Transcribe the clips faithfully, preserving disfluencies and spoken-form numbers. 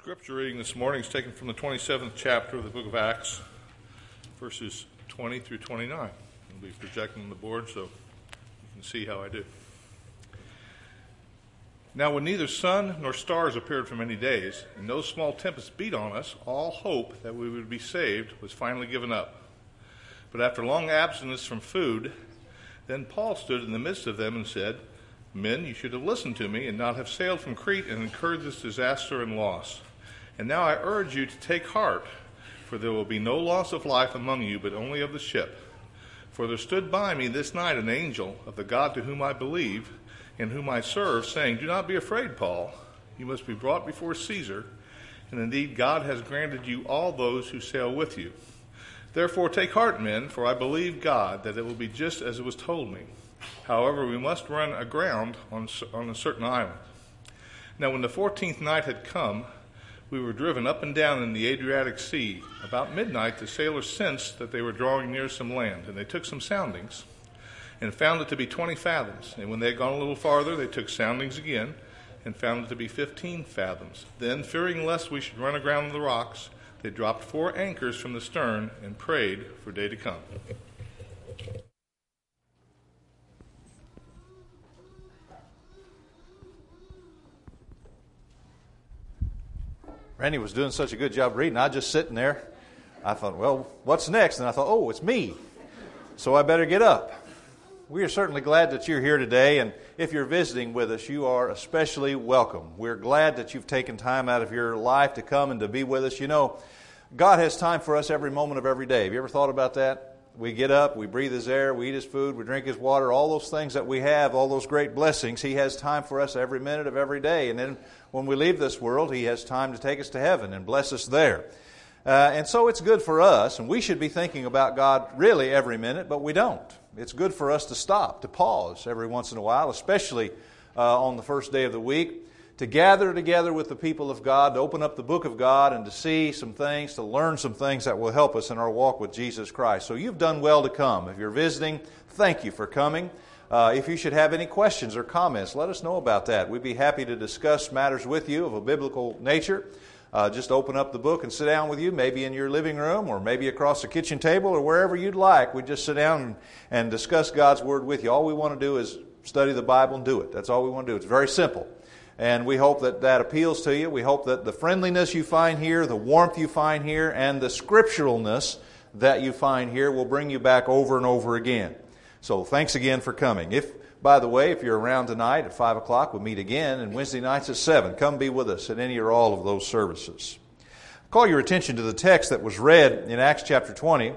Scripture reading this morning is taken from the twenty-seventh chapter of the book of Acts, verses twenty through twenty-nine. I'll be projecting on the board so you can see how I do. Now when neither sun nor stars appeared for many days, and no small tempest beat on us, all hope that we would be saved was finally given up. But after long abstinence from food, then Paul stood in the midst of them and said, "Men, you should have listened to me and not have sailed from Crete and incurred this disaster and loss. And now I urge you to take heart, for there will be no loss of life among you, but only of the ship. For there stood by me this night an angel of the God to whom I believe, and whom I serve, saying, 'Do not be afraid, Paul. You must be brought before Caesar, and indeed God has granted you all those who sail with you. Therefore take heart, men, for I believe God that it will be just as it was told me. However, we must run aground on, on a certain island.' Now when the fourteenth night had come, we were driven up and down in the Adriatic Sea. About midnight the sailors sensed that they were drawing near some land, and they took some soundings, and found it to be twenty fathoms. And when they had gone a little farther, they took soundings again, and found it to be fifteen fathoms. Then, fearing lest we should run aground on the rocks, they dropped four anchors from the stern, and prayed for day to come." Randy was doing such a good job reading. I was just sitting there. I thought, well, what's next? And I thought, oh, it's me. So I better get up. We are certainly glad that you're here today. And if you're visiting with us, you are especially welcome. We're glad that you've taken time out of your life to come and to be with us. You know, God has time for us every moment of every day. Have you ever thought about that? We get up, we breathe His air, we eat His food, we drink His water, all those things that we have, all those great blessings. He has time for us every minute of every day. And then when we leave this world, He has time to take us to heaven and bless us there. Uh, and so it's good for us, and we should be thinking about God really every minute, but we don't. It's good for us to stop, to pause every once in a while, especially uh, on the first day of the week, to gather together with the people of God, to open up the book of God and to see some things, to learn some things that will help us in our walk with Jesus Christ. So you've done well to come. If you're visiting, thank you for coming. Uh, if you should have any questions or comments, let us know about that. We'd be happy to discuss matters with you of a biblical nature. Uh, just open up the book and sit down with you, maybe in your living room or maybe across the kitchen table or wherever you'd like. We just sit down and, and discuss God's Word with you. All we want to do is study the Bible and do it. That's all we want to do. It's very simple. And we hope that that appeals to you. We hope that the friendliness you find here, the warmth you find here, and the scripturalness that you find here will bring you back over and over again. So thanks again for coming. If, by the way, if you're around tonight at five o'clock, we'll meet again, and Wednesday nights at seven. Come be with us at any or all of those services. I'll call your attention to the text that was read in Acts chapter twenty.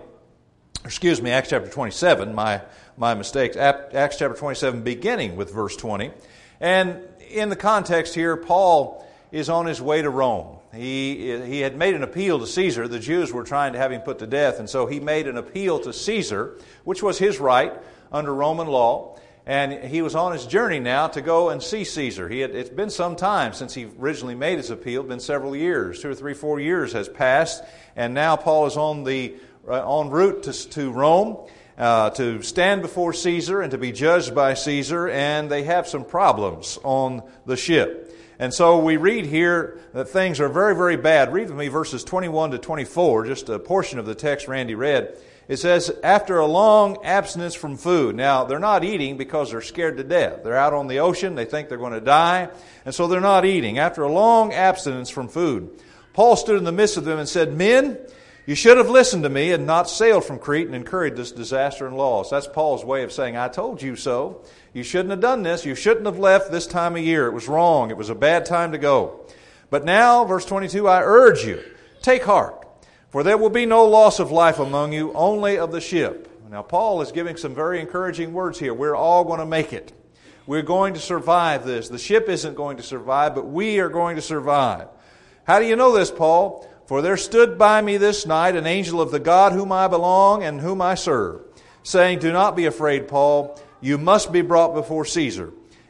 Excuse me, Acts chapter twenty-seven. My, my mistakes. Acts chapter twenty-seven, beginning with verse twenty. And in the context here, Paul is on his way to Rome. He, he had made an appeal to Caesar. The Jews were trying to have him put to death, and so he made an appeal to Caesar, which was his right under Roman law. And he was on his journey now to go and see Caesar. He had, it's been some time since he originally made his appeal. It's been several years, two or three, four years has passed. And now Paul is on the uh, en route to, to Rome. Uh, to stand before Caesar and to be judged by Caesar, and they have some problems on the ship. And so we read here that things are very, very bad. Read with me verses twenty-one to twenty-four, just a portion of the text Randy read. It says, after a long abstinence from food. Now, they're not eating because they're scared to death. They're out on the ocean. They think they're going to die, and so they're not eating. After a long abstinence from food, Paul stood in the midst of them and said, "Men, you should have listened to me and not sailed from Crete and incurred this disaster and loss." That's Paul's way of saying, I told you so. You shouldn't have done this. You shouldn't have left this time of year. It was wrong. It was a bad time to go. But now, verse twenty-two, I urge you, take heart, for there will be no loss of life among you, only of the ship. Now, Paul is giving some very encouraging words here. We're all going to make it. We're going to survive this. The ship isn't going to survive, but we are going to survive. How do you know this, Paul? For there stood by me this night an angel of the God whom I belong and whom I serve, saying, "Do not be afraid, Paul. You must be brought before Caesar.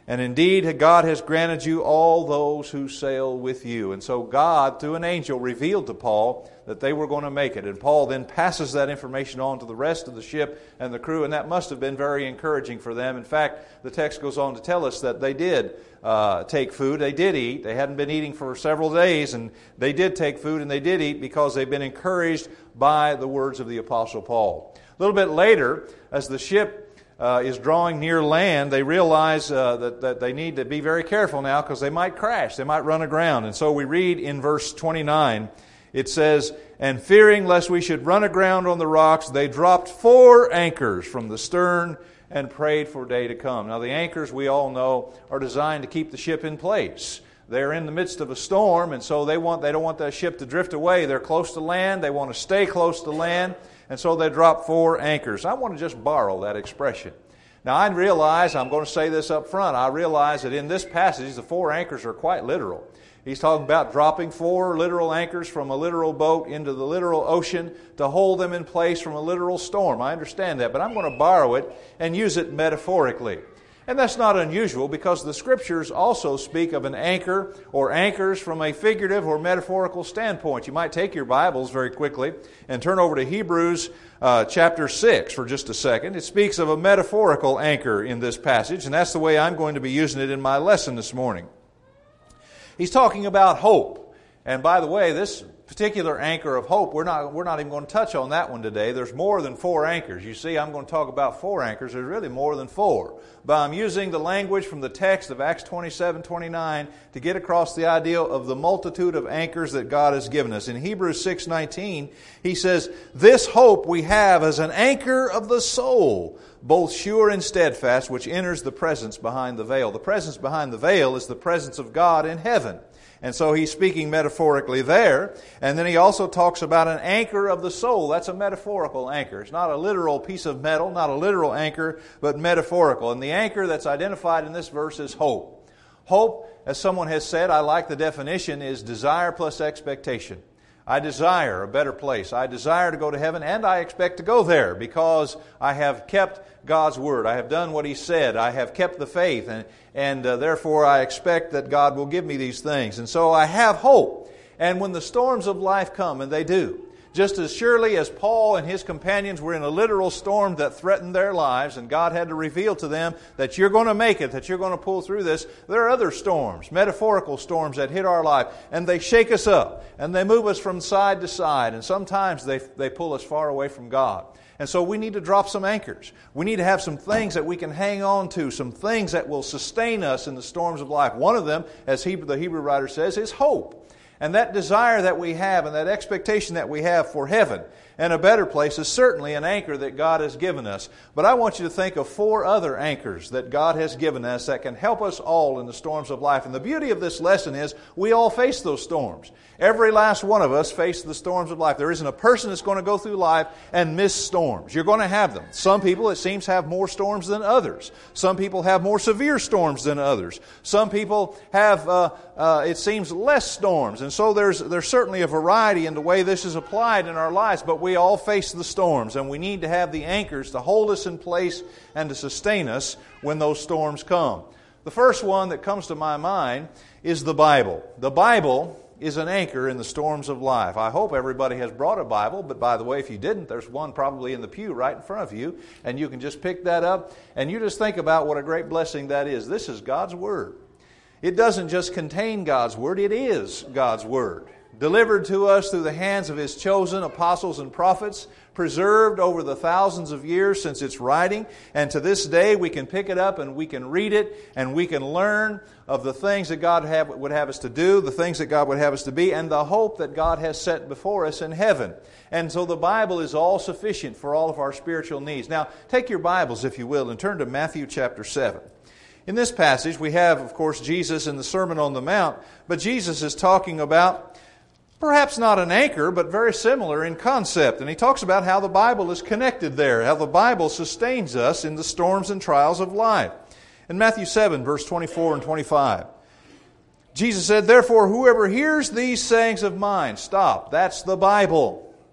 And indeed, God has granted you all those who sail with you. And so God, through an angel, revealed to Paul that they were going to make it. And Paul then passes that information on to the rest of the ship and the crew, and that must have been very encouraging for them. In fact, the text goes on to tell us that they did uh, take food. They did eat. They hadn't been eating for several days, and they did take food, and they did eat because they've been encouraged by the words of the Apostle Paul. A little bit later, as the ship Uh, is drawing near land, they realize uh, that, that they need to be very careful now because they might crash, they might run aground. And so we read in verse twenty-nine, it says, "And fearing lest we should run aground on the rocks, they dropped four anchors from the stern and prayed for day to come." Now the anchors, we all know, are designed to keep the ship in place. They're in the midst of a storm, and so they want they don't want that ship to drift away. They're close to land, they want to stay close to land. And so they drop four anchors. I want to just borrow that expression. Now I realize, I'm going to say this up front, I realize that in this passage the four anchors are quite literal. He's talking about dropping four literal anchors from a literal boat into the literal ocean to hold them in place from a literal storm. I understand that, but I'm going to borrow it and use it metaphorically. And that's not unusual because the Scriptures also speak of an anchor or anchors from a figurative or metaphorical standpoint. You might take your Bibles very quickly and turn over to Hebrews uh, chapter six for just a second. It speaks of a metaphorical anchor in this passage, and that's the way I'm going to be using it in my lesson this morning. He's talking about hope. And by the way, this particular anchor of hope, we're not we're not even going to touch on that one today. There's more than four anchors. You see, I'm going to talk about four anchors. There's really more than four. But I'm using the language from the text of Acts twenty-seven twenty-nine to get across the idea of the multitude of anchors that God has given us. In Hebrews six nineteen, he says, "This hope we have as an anchor of the soul, both sure and steadfast, which enters the presence behind the veil." The presence behind the veil is the presence of God in heaven. And so he's speaking metaphorically there. And then he also talks about an anchor of the soul. That's a metaphorical anchor. It's not a literal piece of metal, not a literal anchor, but metaphorical. And the anchor that's identified in this verse is hope. Hope, as someone has said, I like the definition, is desire plus expectation. I desire a better place. I desire to go to heaven, and I expect to go there because I have kept God's Word. I have done what He said. I have kept the faith, and, and uh, therefore I expect that God will give me these things. And so I have hope. And when the storms of life come, and they do, just as surely as Paul and his companions were in a literal storm that threatened their lives, and God had to reveal to them that you're going to make it, that you're going to pull through this, there are other storms, metaphorical storms that hit our life, and they shake us up, and they move us from side to side, and sometimes they, they pull us far away from God. And so we need to drop some anchors. We need to have some things that we can hang on to, some things that will sustain us in the storms of life. One of them, as Hebrew, the Hebrew writer says, is hope. And that desire that we have and that expectation that we have for heaven and a better place is certainly an anchor that God has given us. But I want you to think of four other anchors that God has given us that can help us all in the storms of life. And the beauty of this lesson is we all face those storms. Every last one of us face the storms of life. There isn't a person that's going to go through life and miss storms. You're going to have them. Some people, it seems, have more storms than others. Some people have more severe storms than others. Some people have, uh, uh, it seems, less storms. And so there's there's certainly a variety in the way this is applied in our lives. But we all face the storms, and we need to have the anchors to hold us in place and to sustain us when those storms come. The first one that comes to my mind is the Bible. The Bible is an anchor in the storms of life. I hope everybody has brought a Bible, but by the way, if you didn't, there's one probably in the pew right in front of you, and you can just pick that up, and you just think about what a great blessing that is. This is God's Word. It doesn't just contain God's Word, it is God's Word. Delivered to us through the hands of His chosen apostles and prophets, preserved over the thousands of years since its writing, and to this day we can pick it up and we can read it and we can learn of the things that God have, would have us to do, the things that God would have us to be, and the hope that God has set before us in heaven. And so the Bible is all sufficient for all of our spiritual needs. Now, take your Bibles, if you will, and turn to Matthew chapter seven. In this passage, we have, of course, Jesus in the Sermon on the Mount, but Jesus is talking about perhaps not an anchor, but very similar in concept. And he talks about how the Bible is connected there, how the Bible sustains us in the storms and trials of life. In Matthew seven, verse twenty-four and twenty-five, Jesus said, "Therefore, whoever hears these sayings of mine," stop, that's the Bible.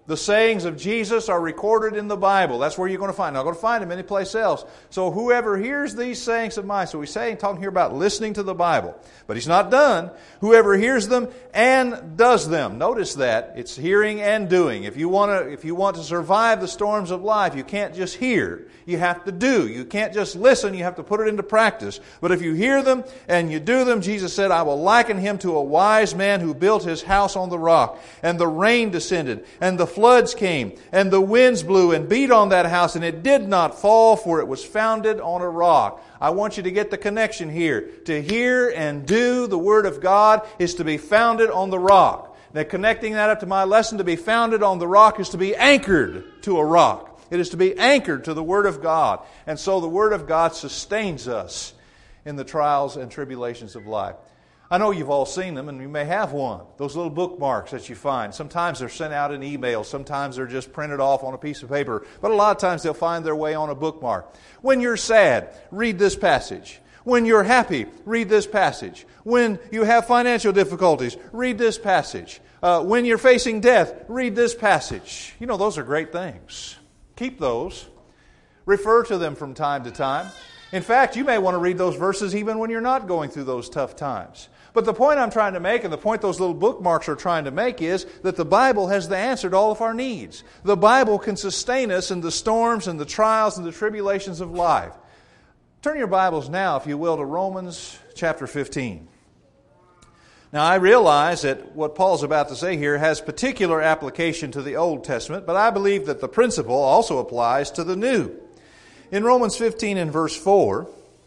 The sayings of Jesus are recorded in the Bible. That's where you're going to find them. Not going to find them anyplace else. So whoever hears these sayings of mine, so he's saying, talking here about listening to the Bible. But he's not done. Whoever hears them and does them. Notice that. It's hearing and doing. If you want to, if you want to survive the storms of life, you can't just hear. You have to do. You can't just listen. You have to put it into practice. But if you hear them and you do them, Jesus said, I will liken him to a wise man who built his house on the rock. And the rain descended, and the floods came, and the winds blew and beat on that house, and it did not fall, for it was founded on a rock. I want you to get the connection here. To hear and do the Word of God is to be founded on the rock. Now, connecting that up to my lesson, to be founded on the rock is to be anchored to a rock. It is to be anchored to the Word of God. And so the Word of God sustains us in the trials and tribulations of life. I know you've all seen them, and you may have one. Those little bookmarks that you find. Sometimes they're sent out in email. Sometimes they're just printed off on a piece of paper. But a lot of times they'll find their way on a bookmark. When you're sad, read this passage. When you're happy, read this passage. When you have financial difficulties, read this passage. Uh, when you're facing death, read this passage. You know, those are great things. Keep those. Refer to them from time to time. In fact, you may want to read those verses even when you're not going through those tough times. But the point I'm trying to make, and the point those little bookmarks are trying to make, is that the Bible has the answer to all of our needs. The Bible can sustain us in the storms and the trials and the tribulations of life. Turn your Bibles now, if you will, to Romans chapter fifteen. Now, I realize that what Paul's about to say here has particular application to the Old Testament, but I believe that the principle also applies to the New. In Romans fifteen and verse four,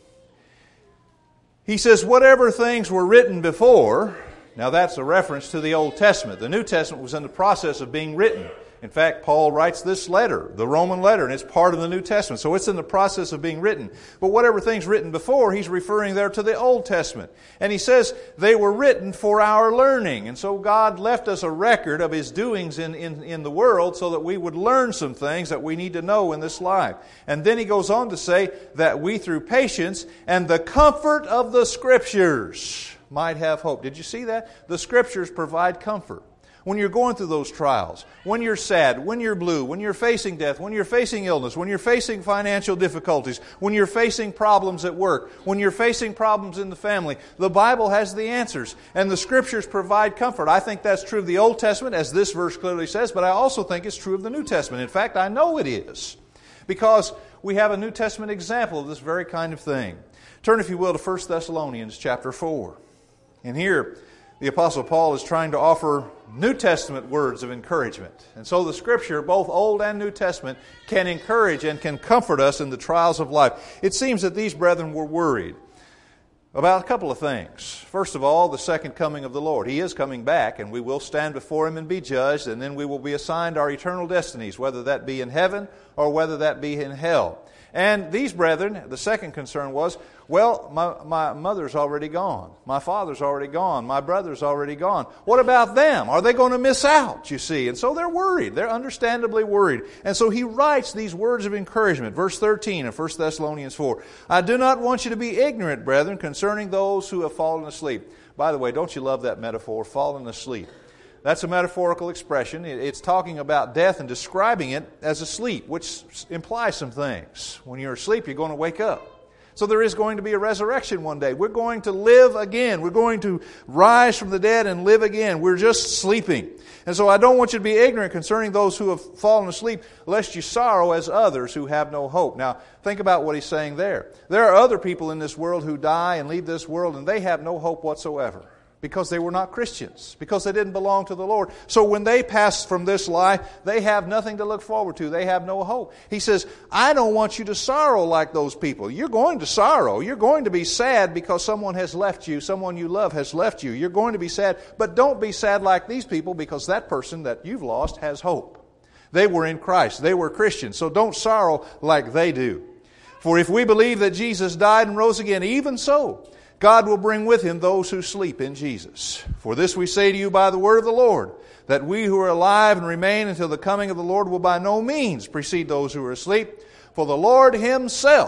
he says, whatever things were written before, now that's a reference to the Old Testament. The New Testament was in the process of being written. In fact, Paul writes this letter, the Roman letter, and it's part of the New Testament. So it's in the process of being written. But whatever things written before, he's referring there to the Old Testament. And he says they were written for our learning. And so God left us a record of His doings in, in, in the world so that we would learn some things that we need to know in this life. And then he goes on to say that we, through patience and the comfort of the Scriptures, might have hope. Did you see that? The Scriptures provide comfort. When you're going through those trials, when you're sad, when you're blue, when you're facing death, when you're facing illness, when you're facing financial difficulties, when you're facing problems at work, when you're facing problems in the family, the Bible has the answers, and the Scriptures provide comfort. I think that's true of the Old Testament, as this verse clearly says, but I also think it's true of the New Testament. In fact, I know it is, because we have a New Testament example of this very kind of thing. Turn, if you will, to First Thessalonians chapter four. And here, the Apostle Paul is trying to offer New Testament words of encouragement. And so the Scripture, both Old and New Testament, can encourage and can comfort us in the trials of life. It seems that these brethren were worried about a couple of things. First of all, the second coming of the Lord. He is coming back, and we will stand before Him and be judged, and then we will be assigned our eternal destinies, whether that be in heaven or whether that be in hell. And these brethren, the second concern was, well, my, my mother's already gone. My father's already gone. My brother's already gone. What about them? Are they going to miss out, you see? And so they're worried. They're understandably worried. And so he writes these words of encouragement. Verse thirteen of First Thessalonians four. I do not want you to be ignorant, brethren, concerning those who have fallen asleep. By the way, don't you love that metaphor, fallen asleep? That's a metaphorical expression. It's talking about death and describing it as a sleep, which implies some things. When you're asleep, you're going to wake up. So there is going to be a resurrection one day. We're going to live again. We're going to rise from the dead and live again. We're just sleeping. And so I don't want you to be ignorant concerning those who have fallen asleep, lest you sorrow as others who have no hope. Now, think about what he's saying there. There are other people in this world who die and leave this world, and they have no hope whatsoever, because they were not Christians, because they didn't belong to the Lord. So when they pass from this life, they have nothing to look forward to. They have no hope. He says, I don't want you to sorrow like those people. You're going to sorrow. You're going to be sad because someone has left you, someone you love has left you. You're going to be sad, but don't be sad like these people, because that person that you've lost has hope. They were in Christ. They were Christians. So don't sorrow like they do. For if we believe that Jesus died and rose again, even so, God will bring with Him those who sleep in Jesus. For this we say to you by the word of the Lord, that we who are alive and remain until the coming of the Lord will by no means precede those who are asleep. For the Lord Himself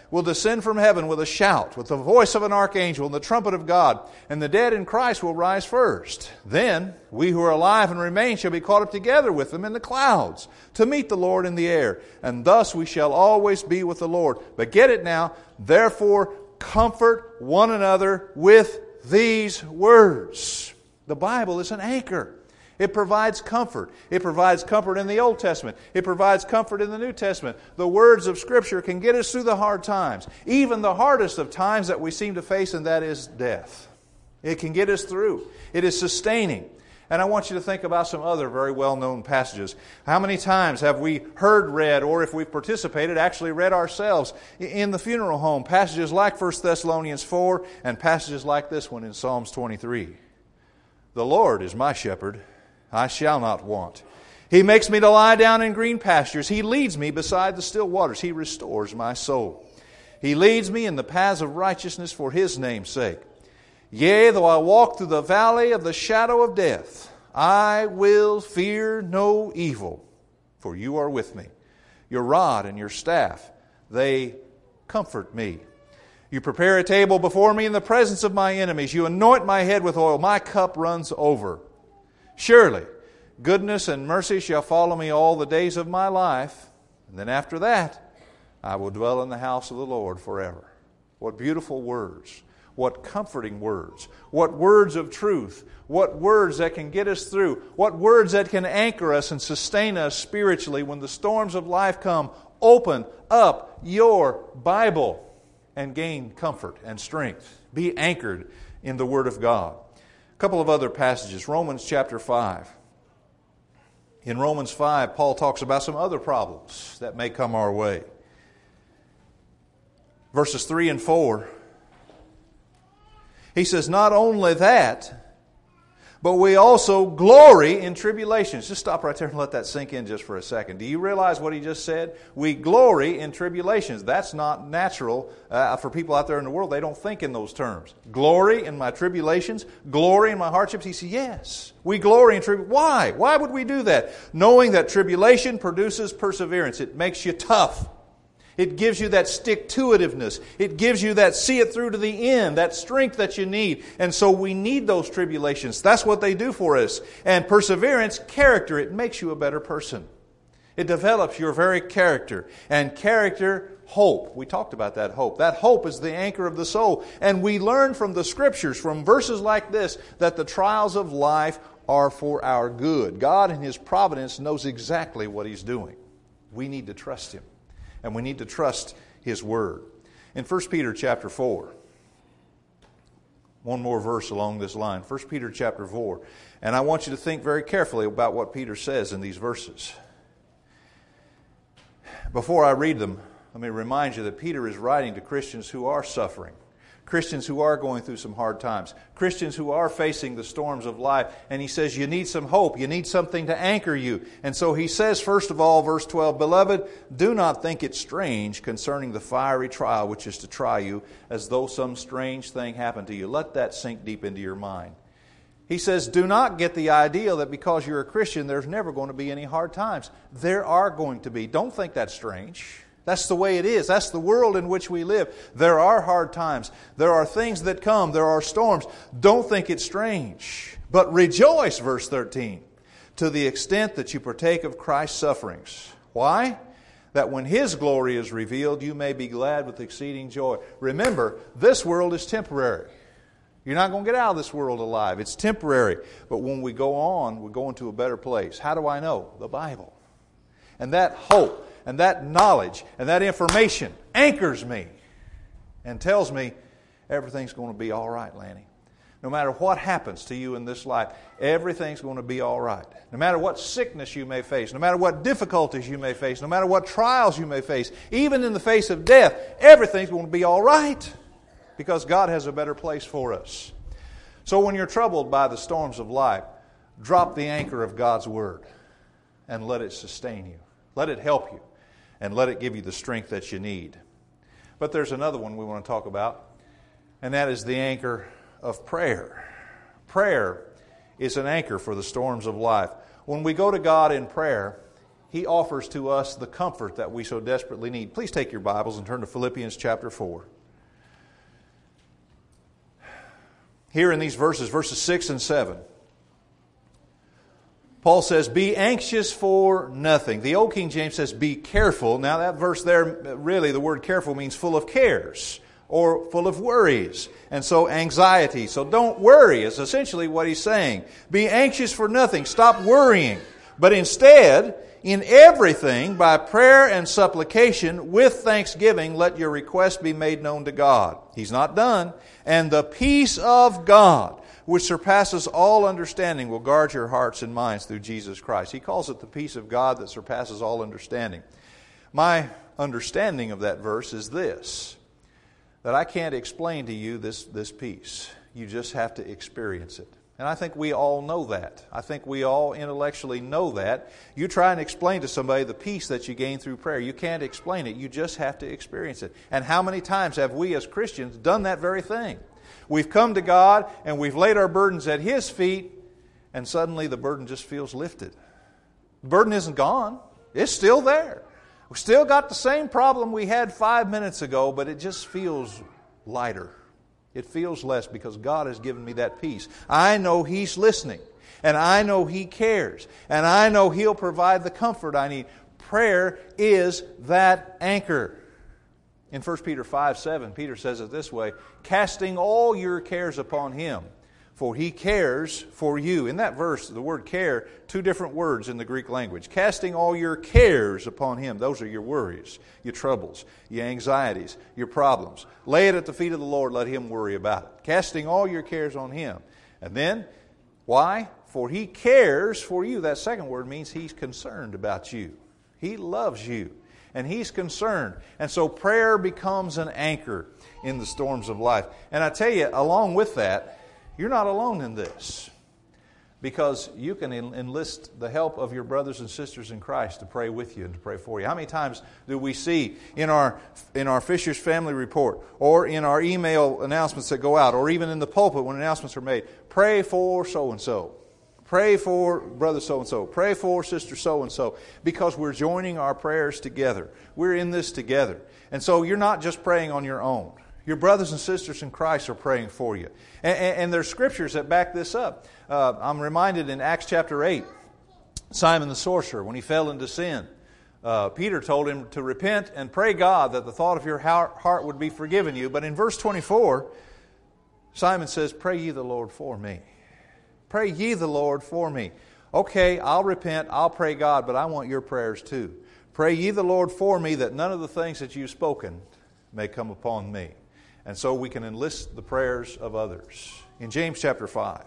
will descend from heaven with a shout, with the voice of an archangel and the trumpet of God, and the dead in Christ will rise first. Then we who are alive and remain shall be caught up together with them in the clouds to meet the Lord in the air, and thus we shall always be with the Lord. But get it now, therefore comfort one another with these words. The Bible is an anchor. It provides comfort. It provides comfort in the Old Testament. It provides comfort in the New Testament. The words of Scripture can get us through the hard times, even the hardest of times that we seem to face, and that is death. It can get us through. It is sustaining. And I want you to think about some other very well-known passages. How many times have we heard read, or if we've participated, actually read ourselves in the funeral home, passages like First Thessalonians four and passages like this one in Psalms twenty-three. The Lord is my shepherd, I shall not want. He makes me to lie down in green pastures. He leads me beside the still waters. He restores my soul. He leads me in the paths of righteousness for His name's sake. Yea, though I walk through the valley of the shadow of death, I will fear no evil, for You are with me. Your rod and Your staff, they comfort me. You prepare a table before me in the presence of my enemies. You anoint my head with oil. My cup runs over. Surely, goodness and mercy shall follow me all the days of my life. And then after that, I will dwell in the house of the Lord forever. What beautiful words. What comforting words. What words of truth. What words that can get us through. What words that can anchor us and sustain us spiritually when the storms of life come. Open up your Bible and gain comfort and strength. Be anchored in the Word of God. A couple of other passages. Romans chapter five. In Romans five, Paul talks about some other problems that may come our way. Verses three and four. He says, not only that, but we also glory in tribulations. Just stop right there and let that sink in just for a second. Do you realize what he just said? We glory in tribulations. That's not natural uh, for people out there in the world. They don't think in those terms. Glory in my tribulations? Glory in my hardships? He said, yes. We glory in tribulation. Why? Why would we do that? Knowing that tribulation produces perseverance. It makes you tough. It gives you that stick-to-itiveness. It gives you that see it through to the end, that strength that you need. And so we need those tribulations. That's what they do for us. And perseverance, character, it makes you a better person. It develops your very character. And character, hope. We talked about that hope. That hope is the anchor of the soul. And we learn from the Scriptures, from verses like this, that the trials of life are for our good. God in His providence knows exactly what He's doing. We need to trust Him. And we need to trust His Word. In First Peter chapter four, one more verse along this line. First Peter chapter four. And I want you to think very carefully about what Peter says in these verses. Before I read them, let me remind you that Peter is writing to Christians who are suffering. Christians who are going through some hard times. Christians who are facing the storms of life. And he says you need some hope. You need something to anchor you. And so he says, first of all, verse twelve, Beloved, do not think it strange concerning the fiery trial which is to try you, as though some strange thing happened to you. Let that sink deep into your mind. He says, do not get the idea that because you're a Christian, there's never going to be any hard times. There are going to be. Don't think that's strange. That's the way it is. That's the world in which we live. There are hard times. There are things that come. There are storms. Don't think it's strange. But rejoice, verse thirteen, to the extent that you partake of Christ's sufferings. Why? That when His glory is revealed, you may be glad with exceeding joy. Remember, this world is temporary. You're not going to get out of this world alive. It's temporary. But when we go on, we're going to a better place. How do I know? The Bible. And that hope and that knowledge and that information anchors me and tells me everything's going to be all right, Lanny. No matter what happens to you in this life, everything's going to be all right. No matter what sickness you may face, no matter what difficulties you may face, no matter what trials you may face, even in the face of death, everything's going to be all right because God has a better place for us. So when you're troubled by the storms of life, drop the anchor of God's Word and let it sustain you. Let it help you. And let it give you the strength that you need. But there's another one we want to talk about, and that is the anchor of prayer. Prayer is an anchor for the storms of life. When we go to God in prayer, He offers to us the comfort that we so desperately need. Please take your Bibles and turn to Philippians chapter four. Here in these verses, verses six and seven, Paul says, be anxious for nothing. The Old King James says, be careful. Now that verse there, really the word careful means full of cares or full of worries. And so anxiety. So don't worry is essentially what he's saying. Be anxious for nothing. Stop worrying. But instead, in everything, by prayer and supplication, with thanksgiving, let your request be made known to God. He's not done. And the peace of God, which surpasses all understanding, will guard your hearts and minds through Jesus Christ. He calls it the peace of God that surpasses all understanding. My understanding of that verse is this, that I can't explain to you this, this peace. You just have to experience it. And I think we all know that. I think we all intellectually know that. You try and explain to somebody the peace that you gain through prayer. You can't explain it. You just have to experience it. And how many times have we as Christians done that very thing? We've come to God and we've laid our burdens at His feet, and suddenly the burden just feels lifted. The burden isn't gone. It's still there. We've still got the same problem we had five minutes ago, but it just feels lighter. It feels less because God has given me that peace. I know He's listening, and I know He cares, and I know He'll provide the comfort I need. Prayer is that anchor. In First Peter five seven, Peter says it this way, casting all your cares upon Him, for He cares for you. In that verse, the word care, two different words in the Greek language. Casting all your cares upon Him. Those are your worries, your troubles, your anxieties, your problems. Lay it at the feet of the Lord, let Him worry about it. Casting all your cares on Him. And then, why? For He cares for you. That second word means He's concerned about you. He loves you. And He's concerned. And so prayer becomes an anchor in the storms of life. And I tell you, along with that, you're not alone in this. Because you can enlist the help of your brothers and sisters in Christ to pray with you and to pray for you. How many times do we see in our in our Fisher's Family Report, or in our email announcements that go out, or even in the pulpit when announcements are made, pray for so-and-so. Pray for brother so-and-so. Pray for sister so-and-so. Because we're joining our prayers together. We're in this together. And so you're not just praying on your own. Your brothers and sisters in Christ are praying for you. And, and, and there's scriptures that back this up. Uh, I'm reminded in Acts chapter eight, Simon the sorcerer, when he fell into sin, uh, Peter told him to repent and pray God that the thought of your heart would be forgiven you. But in verse twenty-four, Simon says, pray ye the Lord for me. Pray ye the Lord for me. Okay, I'll repent, I'll pray God, but I want your prayers too. Pray ye the Lord for me, that none of the things that you've spoken may come upon me. And so we can enlist the prayers of others. In James chapter five,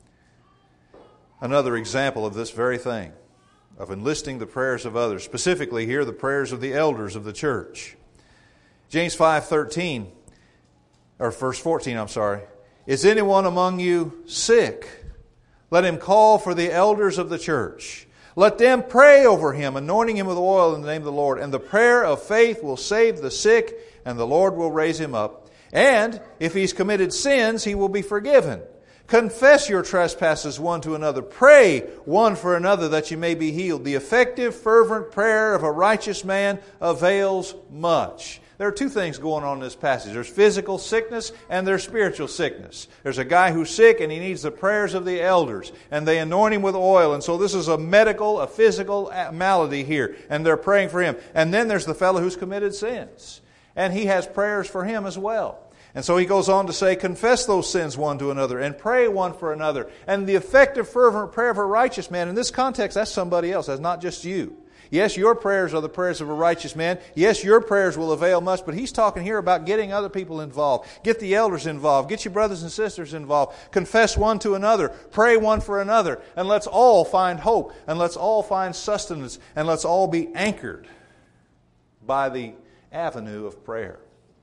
another example of this very thing, of enlisting the prayers of others. Specifically here, the prayers of the elders of the church. James five thirteen, or verse fourteen, I'm sorry. Is anyone among you sick? Let him call for the elders of the church. Let them pray over him, anointing him with oil in the name of the Lord. And the prayer of faith will save the sick, and the Lord will raise him up. And if he's committed sins, he will be forgiven. Confess your trespasses one to another. Pray one for another that you may be healed. The effective, fervent prayer of a righteous man avails much. There are two things going on in this passage. There's physical sickness and there's spiritual sickness. There's a guy who's sick and he needs the prayers of the elders. And they anoint him with oil. And so this is a medical, a physical malady here. And they're praying for him. And then there's the fellow who's committed sins. And he has prayers for him as well. And so he goes on to say, confess those sins one to another and pray one for another. And the effective, fervent prayer of a righteous man, in this context, that's somebody else. That's not just you. Yes, your prayers are the prayers of a righteous man. Yes, your prayers will avail much, but he's talking here about getting other people involved. Get the elders involved. Get your brothers and sisters involved. Confess one to another. Pray one for another. And let's all find hope. And let's all find sustenance. And let's all be anchored by the avenue of prayer.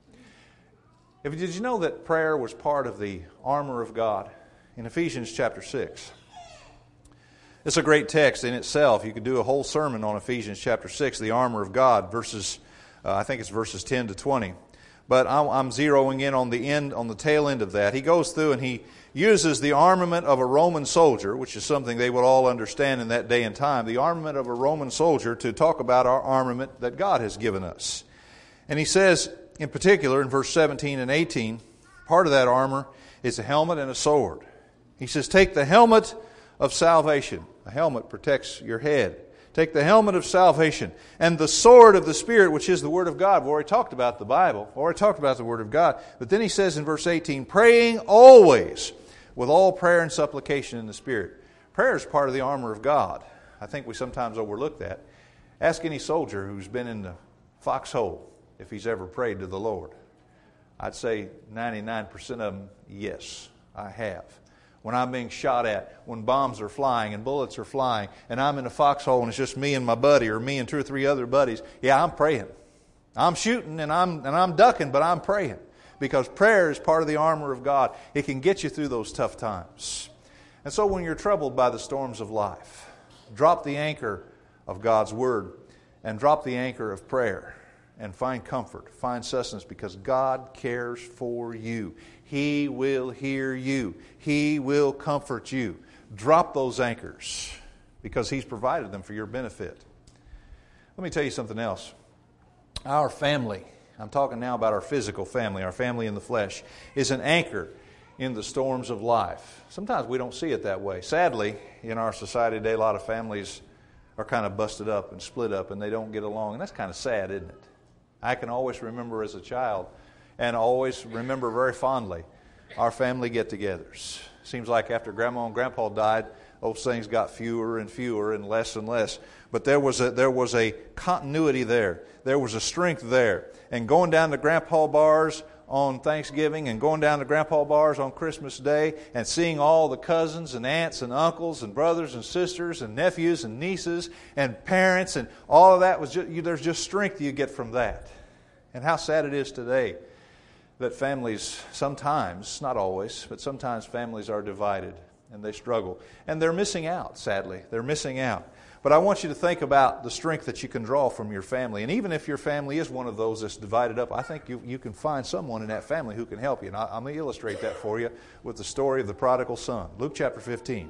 If, did you know that prayer was part of the armor of God? In Ephesians chapter six. It's a great text in itself. You could do a whole sermon on Ephesians chapter six, the armor of God, verses, uh, I think it's verses ten to twenty. but I'm, I'm zeroing in on the end, on the tail end of that. He goes through and he uses the armament of a Roman soldier, which is something they would all understand in that day and time, the armament of a Roman soldier, to talk about our armament that God has given us. And he says, in particular, in verse seventeen and eighteen, part of that armor is a helmet and a sword. He says, take the helmet of salvation. A helmet protects your head. Take the helmet of salvation and the sword of the Spirit, which is the Word of God. We've already talked about the Bible. We've already talked about the Word of God. But then he says in verse eighteen, praying always with all prayer and supplication in the Spirit. Prayer is part of the armor of God. I think we sometimes overlook that. Ask any soldier who's been in the foxhole if he's ever prayed to the Lord. I'd say ninety-nine percent of them, yes, I have. When I'm being shot at, when bombs are flying and bullets are flying, and I'm in a foxhole and it's just me and my buddy, or me and two or three other buddies, yeah, I'm praying. I'm shooting and I'm and I'm ducking, but I'm praying. Because prayer is part of the armor of God. It can get you through those tough times. And so when you're troubled by the storms of life, drop the anchor of God's Word and drop the anchor of prayer and find comfort, find sustenance, because God cares for you. He will hear you. He will comfort you. Drop those anchors because He's provided them for your benefit. Let me tell you something else. Our family, I'm talking now about our physical family, our family in the flesh, is an anchor in the storms of life. Sometimes we don't see it that way. Sadly, in our society today, a lot of families are kind of busted up and split up and they don't get along. And that's kind of sad, isn't it? I can always remember as a child and always remember very fondly our family get-togethers. Seems like after Grandma and Grandpa died, those things got fewer and fewer and less and less. But there was a, there was a continuity there. There was a strength there. And going down to Grandpa bars on Thanksgiving and going down to Grandpa bars on Christmas Day and seeing all the cousins and aunts and uncles and brothers and sisters and nephews and nieces and parents and all of that, was just, you, there's just strength you get from that. And how sad it is today that families sometimes, not always, but sometimes families are divided and they struggle. And they're missing out, sadly. They're missing out. But I want you to think about the strength that you can draw from your family. And even if your family is one of those that's divided up, I think you, you can find someone in that family who can help you. And I, I'm going to illustrate that for you with the story of the prodigal son. Luke chapter fifteen.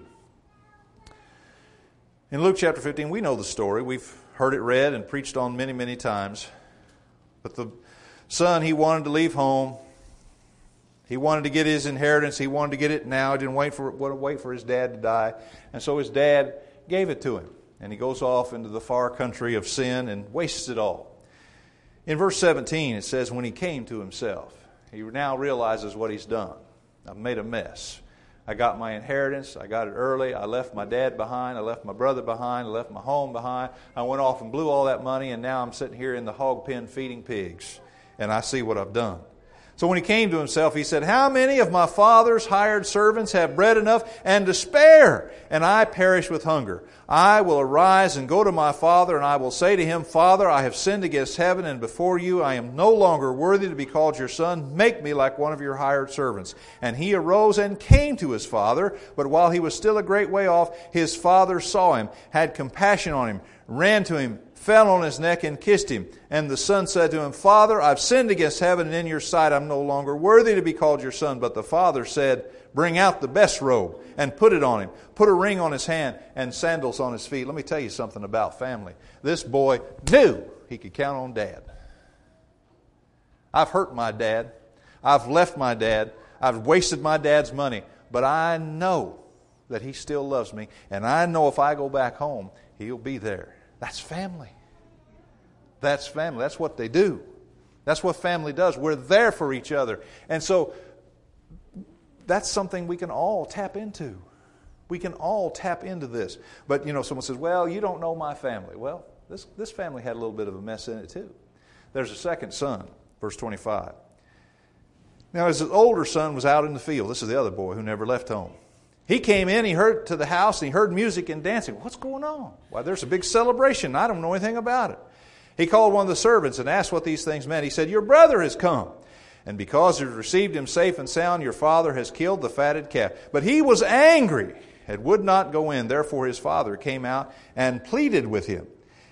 In Luke chapter fifteen, we know the story. We've heard it read and preached on many, many times. But the son, he wanted to leave home. He wanted to get his inheritance. He wanted to get it now. He didn't wait for wait for his dad to die. And so his dad gave it to him. And he goes off into the far country of sin and wastes it all. In verse seventeen, it says, when he came to himself, he now realizes what he's done. I've made a mess. I got my inheritance. I got it early. I left my dad behind. I left my brother behind. I left my home behind. I went off and blew all that money, and now I'm sitting here in the hog pen feeding pigs. And I see what I've done. So when he came to himself, he said, how many of my father's hired servants have bread enough and to spare, and I perish with hunger? I will arise and go to my father, and I will say to him, Father, I have sinned against heaven and before you. I am no longer worthy to be called your son. Make me like one of your hired servants. And he arose and came to his father. But while he was still a great way off, his father saw him, had compassion on him, ran to him, fell on his neck and kissed him. And the son said to him, Father, I've sinned against heaven and in your sight. I'm no longer worthy to be called your son. But the father said, bring out the best robe and put it on him. Put a ring on his hand and sandals on his feet. Let me tell you something about family. This boy knew he could count on Dad. I've hurt my dad. I've left my dad. I've wasted my dad's money. But I know that he still loves me. And I know if I go back home, he'll be there. That's family. That's family. That's what they do. That's what family does. We're there for each other. And so that's something we can all tap into. We can all tap into this. But, you know, someone says, well, you don't know my family. Well, this, this family had a little bit of a mess in it too. There's a second son, verse twenty-five. Now, his older son was out in the field. This is the other boy who never left home. He came in, he heard to the house, and he heard music and dancing. What's going on? Why, there's a big celebration. I don't know anything about it. He called one of the servants and asked what these things meant. He said, your brother has come. And because you received him safe and sound, your father has killed the fatted calf. But he was angry and would not go in. Therefore his father came out and pleaded with him.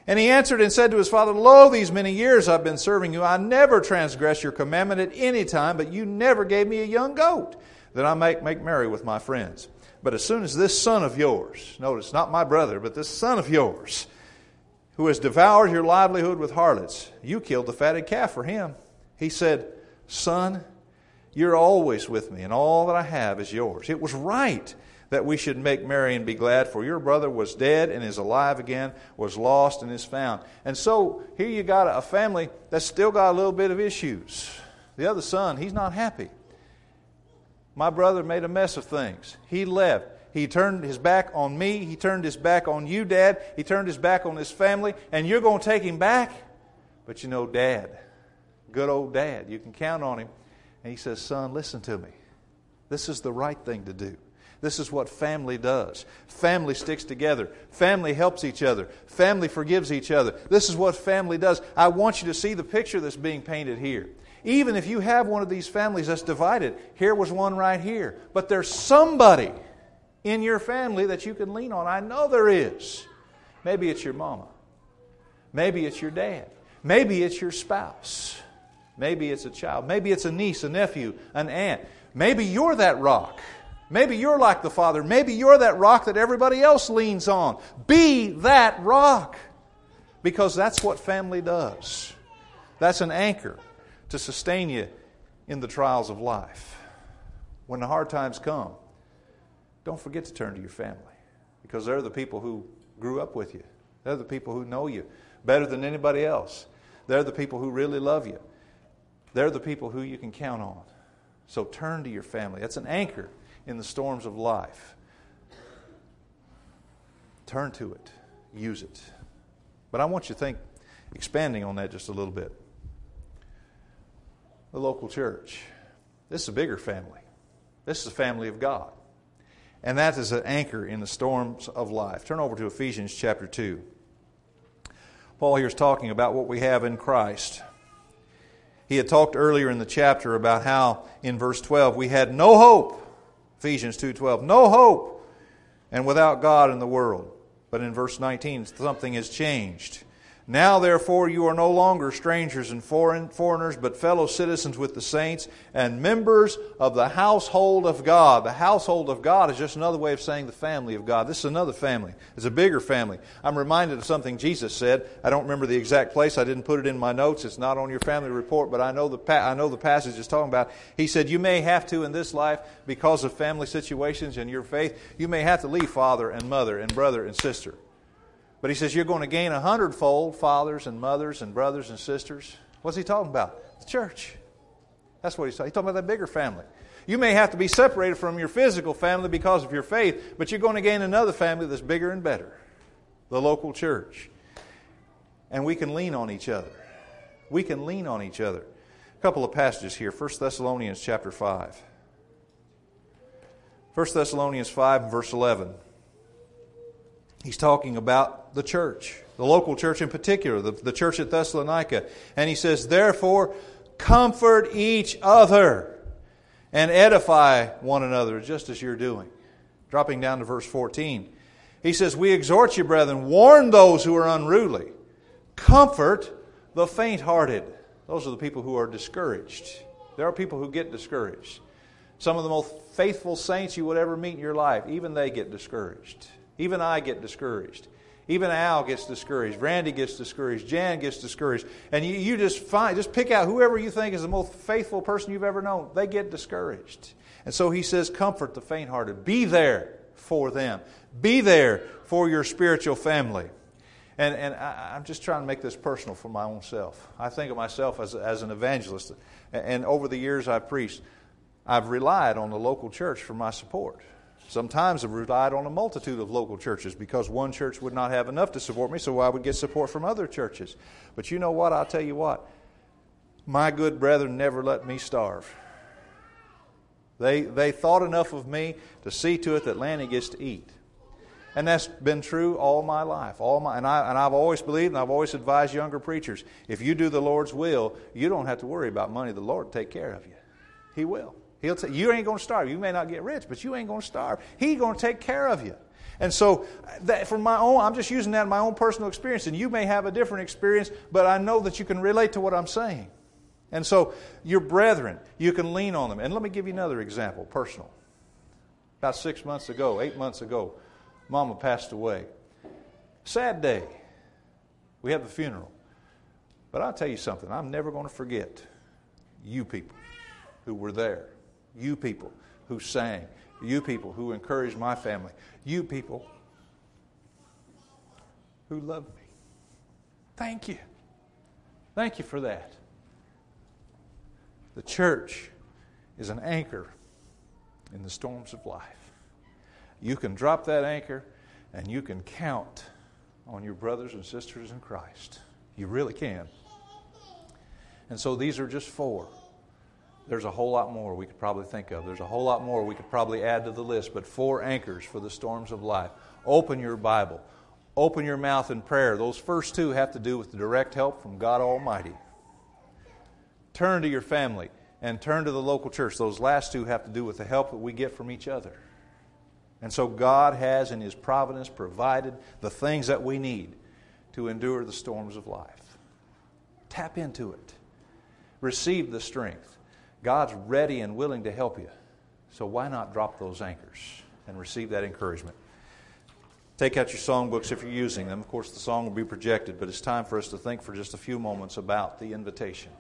And he answered and said to his father, Lo, these many years I've been serving you. I never transgressed your commandment at any time, but you never gave me a young goat, that I might make merry with my friends. But as soon as this son of yours, notice, not my brother, but this son of yours, who has devoured your livelihood with harlots, you killed the fatted calf for him. He said, Son, you're always with me, and all that I have is yours. It was right that we should make merry and be glad, for your brother was dead and is alive again, was lost and is found. And so here you got a family that's still got a little bit of issues. The other son, he's not happy. My brother made a mess of things. He left. He turned his back on me. He turned his back on you, Dad. He turned his back on his family. And you're going to take him back? But you know, Dad, good old Dad, you can count on him. And he says, Son, listen to me. This is the right thing to do. This is what family does. Family sticks together. Family helps each other. Family forgives each other. This is what family does. I want you to see the picture that's being painted here. Even if you have one of these families that's divided, here was one right here. But there's somebody in your family that you can lean on. I know there is. Maybe it's your mama. Maybe it's your dad. Maybe it's your spouse. Maybe it's a child. Maybe it's a niece, a nephew, an aunt. Maybe you're that rock. Maybe you're like the Father. Maybe you're that rock that everybody else leans on. Be that rock. Because that's what family does. That's an anchor to sustain you in the trials of life. When the hard times come, don't forget to turn to your family. Because they're the people who grew up with you. They're the people who know you better than anybody else. They're the people who really love you. They're the people who you can count on. So turn to your family. That's an anchor in the storms of life. Turn to it. Use it. But I want you to think, expanding on that just a little bit. The local church. This is a bigger family. This is the family of God. And that is an anchor in the storms of life. Turn over to Ephesians chapter two. Paul here is talking about what we have in Christ. He had talked earlier in the chapter about how in verse twelve we had no hope. Ephesians two twelve, no hope and without God in the world. But in verse nineteen, something has changed. Now, therefore, you are no longer strangers and foreign, foreigners, but fellow citizens with the saints and members of the household of God. The household of God is just another way of saying the family of God. This is another family. It's a bigger family. I'm reminded of something Jesus said. I don't remember the exact place. I didn't put it in my notes. It's not on your family report, but I know the pa- I know the passage is talking about. He said, you may have to in this life, because of family situations and your faith, you may have to leave father and mother and brother and sister. But he says you're going to gain a hundredfold fathers and mothers and brothers and sisters. What's he talking about? The church. That's what he's talking. He's talking about that bigger family. You may have to be separated from your physical family because of your faith, but you're going to gain another family that's bigger and better. The local church. And we can lean on each other. We can lean on each other. A couple of passages here. First Thessalonians chapter five. First Thessalonians five and verse eleven. He's talking about the church, the local church in particular, the, the church at Thessalonica. And he says, therefore, comfort each other and edify one another, just as you're doing. Dropping down to verse fourteen. He says, we exhort you, brethren, warn those who are unruly. Comfort the faint-hearted. Those are the people who are discouraged. There are people who get discouraged. Some of the most faithful saints you would ever meet in your life, even they get discouraged. Even I get discouraged. Even Al gets discouraged. Randy gets discouraged. Jan gets discouraged. And you, you just find, just pick out whoever you think is the most faithful person you've ever known. They get discouraged. And so he says, comfort the faint-hearted. Be there for them. Be there for your spiritual family. And, and I, I'm just trying to make this personal for my own self. I think of myself as, as an evangelist. And over the years I've preached, I've relied on the local church for my support. Sometimes I've relied on a multitude of local churches because one church would not have enough to support me, so I would get support from other churches. But you know what? I'll tell you what. My good brethren never let me starve. They they thought enough of me to see to it that Lanny gets to eat. And that's been true all my life. All my and, I, and I've always believed and I've always advised younger preachers, if you do the Lord's will, you don't have to worry about money. The Lord will take care of you. He will. He'll t- you ain't going to starve. You may not get rich, but you ain't going to starve. He's going to take care of you. And so, that from my own, I'm just using that in my own personal experience, and you may have a different experience, but I know that you can relate to what I'm saying. And so, your brethren, you can lean on them. And let me give you another example, personal. About six months ago, eight months ago, Mama passed away. Sad day. We had the funeral. But I'll tell you something, I'm never going to forget you people who were there. You people who sang. You people who encouraged my family. You people who loved me. Thank you. Thank you for that. The church is an anchor in the storms of life. You can drop that anchor and you can count on your brothers and sisters in Christ. You really can. And so these are just four. There's a whole lot more we could probably think of. There's a whole lot more we could probably add to the list, but four anchors for the storms of life. Open your Bible. Open your mouth in prayer. Those first two have to do with the direct help from God Almighty. Turn to your family and turn to the local church. Those last two have to do with the help that we get from each other. And so God has in His providence provided the things that we need to endure the storms of life. Tap into it. Receive the strength. God's ready and willing to help you. So why not drop those anchors and receive that encouragement? Take out your songbooks if you're using them. Of course, the song will be projected, but it's time for us to think for just a few moments about the invitation.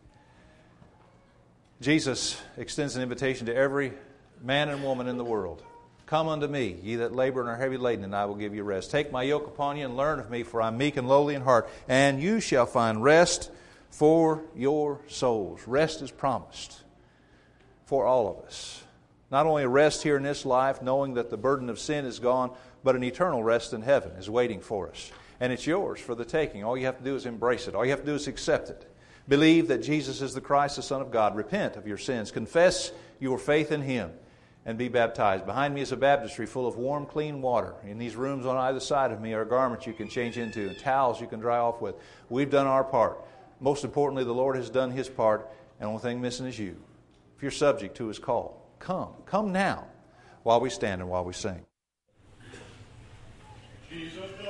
Jesus extends an invitation to every man and woman in the world. Come unto me, ye that labor and are heavy laden, and I will give you rest. Take my yoke upon you and learn of me, for I am meek and lowly in heart, and you shall find rest for your souls. Rest is promised for all of us. Not only a rest here in this life, knowing that the burden of sin is gone, but an eternal rest in heaven is waiting for us. And it's yours for the taking. All you have to do is embrace it. All you have to do is accept it. Believe that Jesus is the Christ, the Son of God. Repent of your sins. Confess your faith in Him and be baptized. Behind me is a baptistry full of warm, clean water. In these rooms on either side of me are garments you can change into and towels you can dry off with. We've done our part. Most importantly, the Lord has done His part, and the only thing missing is you. If you're subject to His call, come. Come now while we stand and while we sing. Jesus.